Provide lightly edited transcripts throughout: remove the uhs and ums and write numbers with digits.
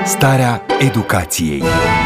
Starea educației.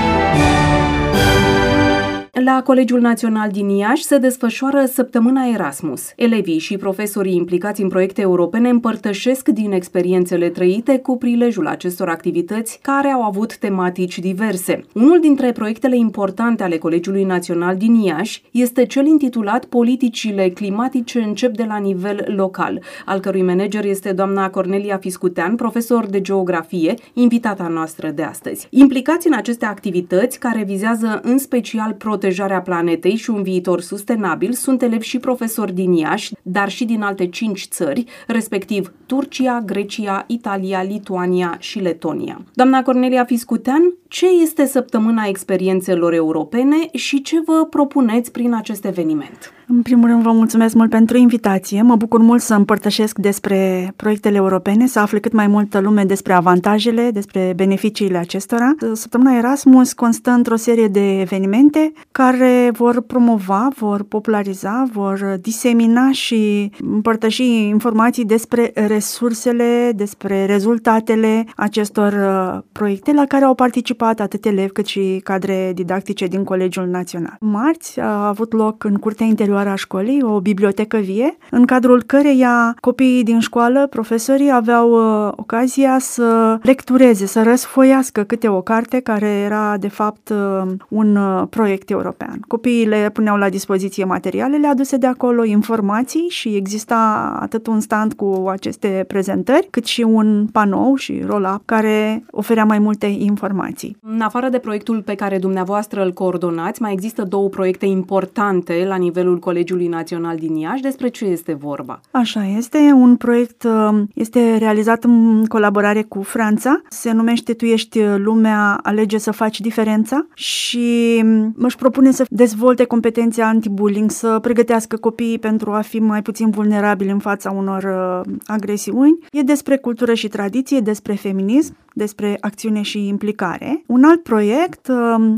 La Colegiul Național din Iași se desfășoară Săptămâna Erasmus. Elevii și profesorii implicați în proiecte europene împărtășesc din experiențele trăite cu prilejul acestor activități care au avut tematici diverse. Unul dintre proiectele importante ale Colegiului Național din Iași este cel intitulat Politicile climatice încep de la nivel local, al cărui manager este doamna Cornelia Fiscutean, profesor de geografie, invitata noastră de astăzi. Implicați în aceste activități, care vizează în special protejarea planetei și un viitor sustenabil, sunt elevi și profesori din Iași, dar și din alte 5 țări, respectiv Turcia, Grecia, Italia, Lituania și Letonia. Doamna Cornelia Fiscutean, ce este Săptămâna Experiențelor Europene și ce vă propuneți prin acest eveniment? În primul rând, vă mulțumesc mult pentru invitație. Mă bucur mult să împărtășesc despre proiectele europene, să afle cât mai multă lume despre avantajele, despre beneficiile acestora. Săptămâna Erasmus constă într-o serie de evenimente care vor promova, vor populariza, vor disemina și împărtăși informații despre resursele, despre rezultatele acestor proiecte la care au participat atât elevi cât și cadre didactice din Colegiul Național. Marți a avut loc în curtea interioară a școlii o bibliotecă vie, în cadrul căreia copiii din școală, profesorii, aveau ocazia să lectureze, să răsfoiască câte o carte care era de fapt un proiect european. Copiii le puneau la dispoziție materialele aduse de acolo, informații, și exista atât un stand cu aceste prezentări, cât și un panou și roll-up care oferea mai multe informații. În afară de proiectul pe care dumneavoastră îl coordonați, mai există 2 proiecte importante la nivelul Colegiului Național din Iași. Despre ce este vorba? Așa este. Un proiect este realizat în colaborare cu Franța. Se numește Tu ești lumea, alege să faci diferența și își propune să dezvolte competențe anti-bullying, să pregătească copiii pentru a fi mai puțin vulnerabili în fața unor agresiuni. E despre cultură și tradiție, despre feminism, despre acțiune și implicare. Un alt proiect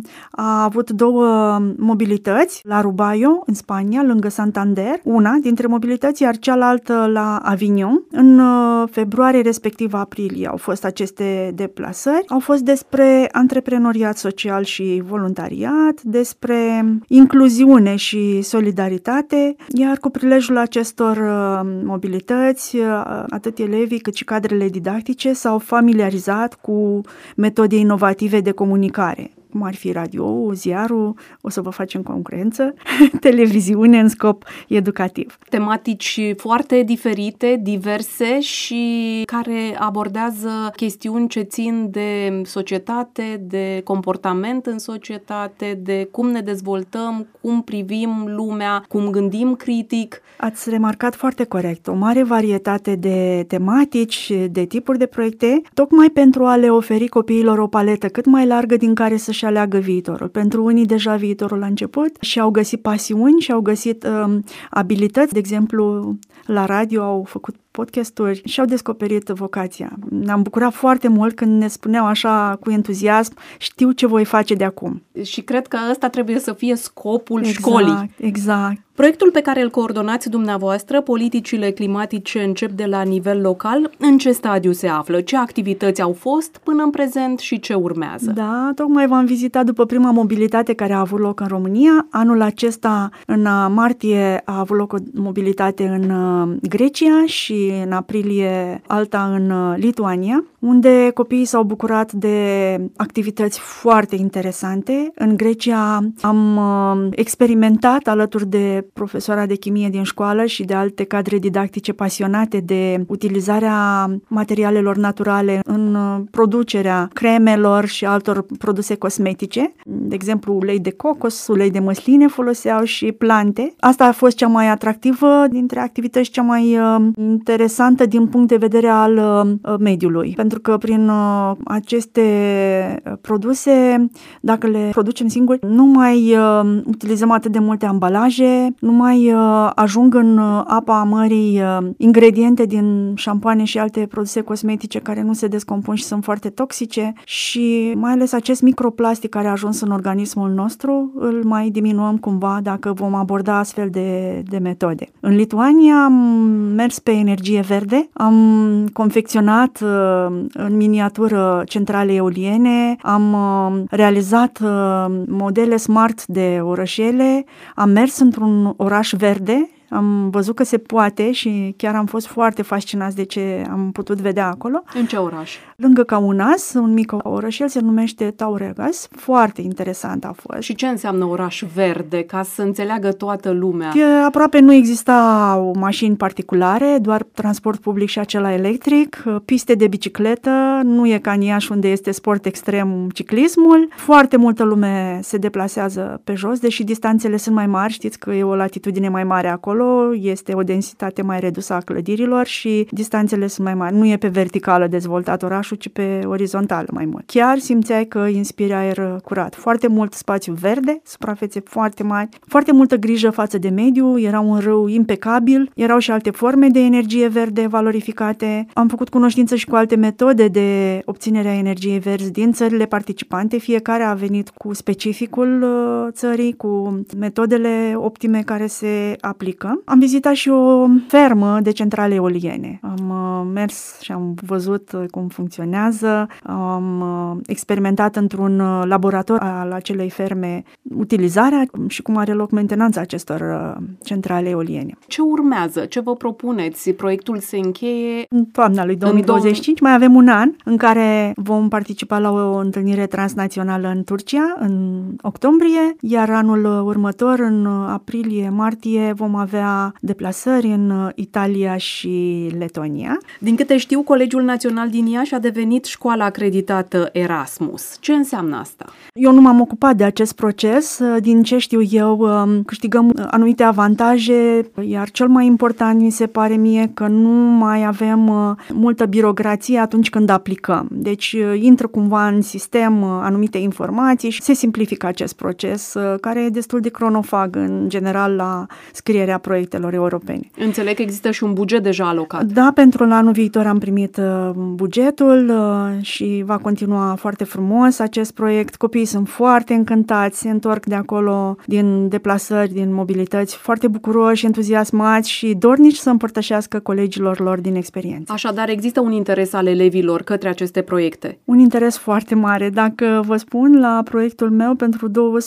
a avut 2 mobilități la Rubaio, în Spania, lângă Santander, una dintre mobilități, iar cealaltă la Avignon. În februarie, respectiv aprilie, au fost aceste deplasări. Au fost despre antreprenoriat social și voluntariat, despre incluziune și solidaritate, iar cu prilejul acestor mobilități, atât elevii cât și cadrele didactice s-au familiarizat cu metode inovative de comunicare, cum ar fi radio, ziarul, o să vă facem concurență, televiziune în scop educativ. Tematici foarte diferite, diverse și care abordează chestiuni ce țin de societate, de comportament în societate, de cum ne dezvoltăm, cum privim lumea, cum gândim critic. Ați remarcat foarte corect. O mare varietate de tematici, de tipuri de proiecte, tocmai pentru a le oferi copiilor o paletă cât mai largă din care să-și aleagă viitorul. Pentru unii deja viitorul a început și au găsit pasiuni și au găsit abilități. De exemplu, la radio au făcut podcasturi și au descoperit vocația. Ne-am bucurat foarte mult când ne spuneau așa cu entuziasm: știu ce voi face de acum. Și cred că ăsta trebuie să fie scopul școlii. Exact. Proiectul pe care îl coordonați dumneavoastră, Politicile climatice încep de la nivel local, în ce stadiu se află? Ce activități au fost până în prezent și ce urmează? Da, tocmai v-am vizitat după prima mobilitate care a avut loc în România. Anul acesta, în martie, a avut loc o mobilitate în Grecia și în aprilie alta în Lituania, unde copiii s-au bucurat de activități foarte interesante. În Grecia am experimentat alături de profesoara de chimie din școală și de alte cadre didactice pasionate de utilizarea materialelor naturale în producerea cremelor și altor produse cosmetice. De exemplu, ulei de cocos, ulei de măsline foloseau și plante. Asta a fost cea mai atractivă dintre activități, cea mai interesantă din punct de vedere al mediului. Pentru că prin aceste produse, dacă le producem singuri, nu mai utilizăm atât de multe ambalaje, nu mai ajung în apa mării ingrediente din șampoane și alte produse cosmetice care nu se descompun și sunt foarte toxice, și mai ales acest microplastic care a ajuns în organismul nostru îl mai diminuăm cumva dacă vom aborda astfel de metode. În Lituania am mers pe energie energie verde. Am confecționat în miniatură centrale eoliene, am realizat modele smart de orășele, am mers într-un oraș verde. Am văzut că se poate și chiar am fost foarte fascinați de ce am putut vedea acolo. În ce oraș? Lângă Kaunas, un mic orășel, se numește Tauregas. Foarte interesant a fost. Și ce înseamnă oraș verde, ca să înțeleagă toată lumea? Aproape nu existau mașini particulare, doar transport public și acela electric, piste de bicicletă, nu e ca în Iași unde este sport extrem ciclismul. Foarte multă lume se deplasează pe jos, deși distanțele sunt mai mari, știți că e o latitudine mai mare acolo, este o densitate mai redusă a clădirilor și distanțele sunt mai mari. Nu e pe verticală dezvoltat orașul, ci pe orizontală mai mult. Chiar simțeai că inspiri aer curat. Foarte mult spațiu verde, suprafețe foarte mari, foarte multă grijă față de mediu, era un râu impecabil, erau și alte forme de energie verde valorificate. Am făcut cunoștință și cu alte metode de obținere a energiei verzi din țările participante. Fiecare a venit cu specificul țării, cu metodele optime care se aplică. Am vizitat și o fermă de centrale eoliene. Am mers și am văzut cum funcționează. Am experimentat într-un laborator al acelei ferme utilizarea și cum are loc mentenanța acestor centrale eoliene. Ce urmează? Ce vă propuneți? Proiectul se încheie în toamna lui 2025. Mai avem un an în care vom participa la o întâlnire transnațională în Turcia, în octombrie, iar anul următor, în aprilie-martie, vom avea deplasări în Italia și Letonia. Din câte știu, Colegiul Național din Iași a devenit școală acreditată Erasmus. Ce înseamnă asta? Eu nu m-am ocupat de acest proces. Din ce știu eu, câștigăm anumite avantaje, iar cel mai important mi se pare mie că nu mai avem multă birocrație atunci când aplicăm. Deci intră cumva în sistem anumite informații și se simplifică acest proces, care e destul de cronofag în general la scrierea proiectelor europene. Înțeleg că există și un buget deja alocat. Da, pentru anul viitor am primit bugetul și va continua foarte frumos acest proiect. Copiii sunt foarte încântați, se întorc de acolo din deplasări, din mobilități, foarte bucuroși, entuziasmați și dornici să împărtășească colegilor lor din experiență. Așadar, există un interes al elevilor către aceste proiecte? Un interes foarte mare. Dacă vă spun, la proiectul meu, pentru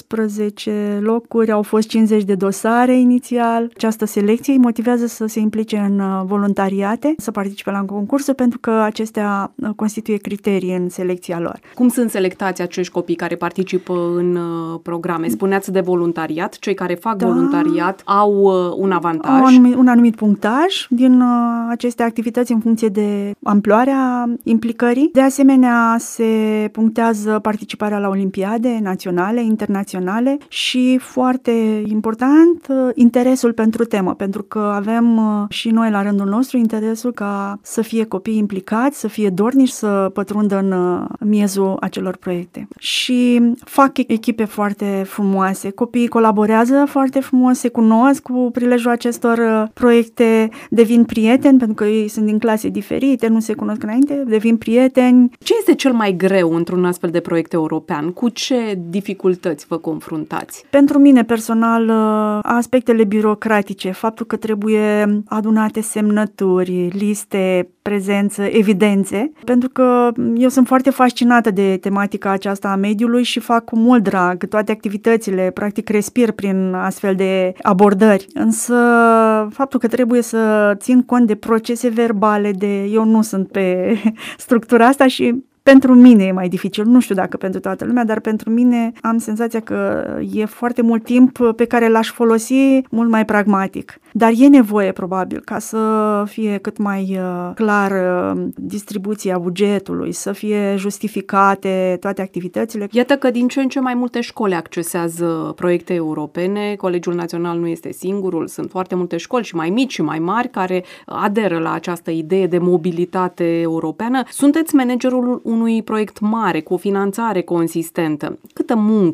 12 locuri au fost 50 de dosare inițial. Această selecție îi motivează să se implice în voluntariate, să participe la concursuri, pentru că acestea constituie criterii în selecția lor. Cum sunt selectați acești copii care participă în programe? Spuneați de voluntariat. Cei care fac voluntariat au un avantaj? Au un anumit punctaj din aceste activități în funcție de amploarea implicării. De asemenea, se punctează participarea la olimpiade naționale, internaționale și, foarte important, interesul pentru temă, pentru că avem și noi la rândul nostru interesul ca să fie copii implicați, să fie dornici să pătrundă în miezul acelor proiecte. Și fac echipe foarte frumoase, copiii colaborează foarte frumos, se cunosc cu prilejul acestor proiecte, devin prieteni, pentru că ei sunt din clase diferite, nu se cunosc înainte, devin prieteni. Ce este cel mai greu într-un astfel de proiect european? Cu ce dificultăți vă confruntați? Pentru mine personal, aspectele birocratice, faptul că trebuie adunate semnături, liste, prezență, evidențe, pentru că eu sunt foarte fascinată de tematica aceasta a mediului și fac cu mult drag toate activitățile, practic respir prin astfel de abordări. Însă faptul că trebuie să țin cont de procese verbale, eu nu sunt pe structura asta și pentru mine e mai dificil, nu știu dacă pentru toată lumea, dar pentru mine am senzația că e foarte mult timp pe care l-aș folosi mult mai pragmatic. Dar e nevoie, probabil, ca să fie cât mai clar distribuția bugetului, să fie justificate toate activitățile. Iată că din ce în ce mai multe școli accesează proiecte europene. Colegiul Național nu este singurul, sunt foarte multe școli și mai mici și mai mari care aderă la această idee de mobilitate europeană. Sunteți managerul unui proiect mare, cu o finanțare consistentă. Câtă muncă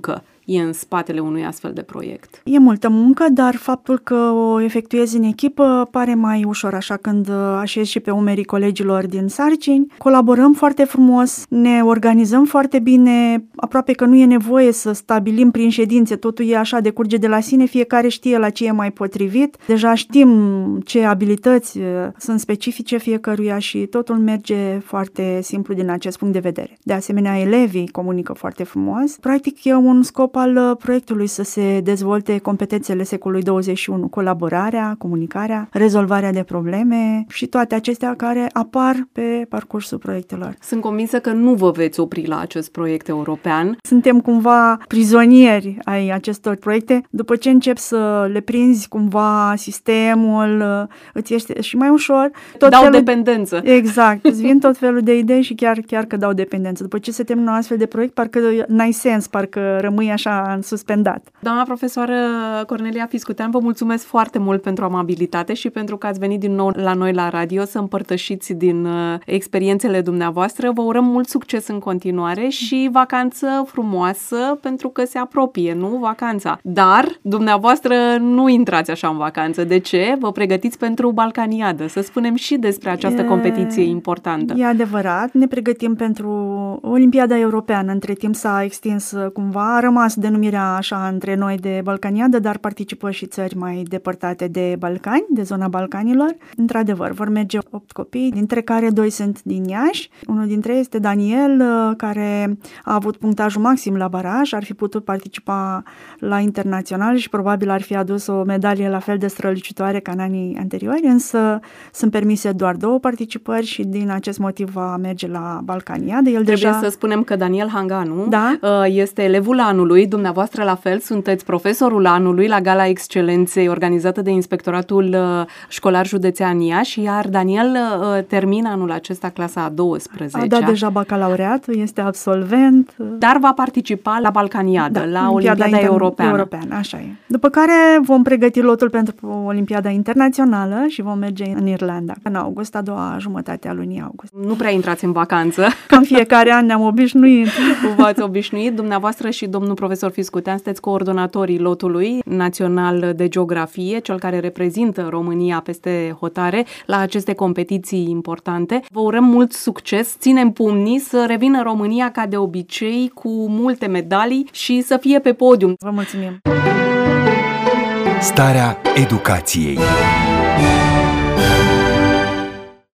e în spatele unui astfel de proiect? E multă muncă, dar faptul că o efectuezi în echipă pare mai ușor, așa când așezi și pe umerii colegilor din sarcini. Colaborăm foarte frumos, ne organizăm foarte bine, aproape că nu e nevoie să stabilim prin ședințe, totul e așa, decurge de la sine, fiecare știe la ce e mai potrivit, deja știm ce abilități sunt specifice fiecăruia și totul merge foarte simplu din acest punct de vedere. De asemenea, elevii comunică foarte frumos. Practic, e un scop al proiectului să se dezvolte competențele secolului 21, colaborarea, comunicarea, rezolvarea de probleme și toate acestea care apar pe parcursul proiectelor. Sunt convinsă că nu vă veți opri la acest proiect european. Suntem cumva prizonieri ai acestor proiecte. După ce începi să le prinzi cumva sistemul, îți este și mai ușor. Dependență. Exact. Îți vin tot felul de idei și chiar că dau dependență. După ce se termină un astfel de proiect, parcă n-ai sens, parcă rămâi așa suspendat. Doamna profesoară Cornelia Fiscutean, vă mulțumesc foarte mult pentru amabilitate și pentru că ați venit din nou la noi la radio să împărtășiți din experiențele dumneavoastră. Vă urăm mult succes în continuare și vacanță frumoasă, pentru că se apropie, nu? Vacanța. Dar dumneavoastră nu intrați așa în vacanță. De ce? Vă pregătiți pentru Balcaniadă. Să spunem și despre această competiție importantă. E adevărat. Ne pregătim pentru Olimpiada Europeană. Între timp s-a extins cumva. A rămas denumirea așa între noi de Balcaniadă, dar participă și țări mai depărtate de Balcani, de zona Balcanilor. Într-adevăr, vor merge 8 copii, dintre care 2 sunt din Iași. Unul dintre ei este Daniel, care a avut punctajul maxim la baraj, ar fi putut participa la internațional și probabil ar fi adus o medalie la fel de strălucitoare ca în anii anteriori, însă sunt permise doar 2 participări și din acest motiv va merge la Balcaniadă. Trebuie să spunem că Daniel Hanganu da? Este elevul anului, dumneavoastră la fel sunteți profesorul anului la Gala Excelenței organizată de Inspectoratul Școlar Județean Iași, iar Daniel termină anul acesta clasa a 12-a. A dat deja bacalaureatul, este absolvent. Dar va participa la Balcaniadă, la Olimpiada Europeană. Așa e. După care vom pregăti lotul pentru Olimpiada Internațională și vom merge în Irlanda, în august, a doua jumătate a lunii august. Nu prea intrați în vacanță. Cam fiecare an ne-am obișnuit. V-ați obișnuit. Dumneavoastră și domnul profesor Fiscutean sunteți coordonatorii lotului național de geografie, cel care reprezintă România peste hotare la aceste competiții importante. Vă urăm mult succes, ținem pumnii să revină România ca de obicei cu multe medalii și să fie pe podium. Vă mulțumim! Starea educației.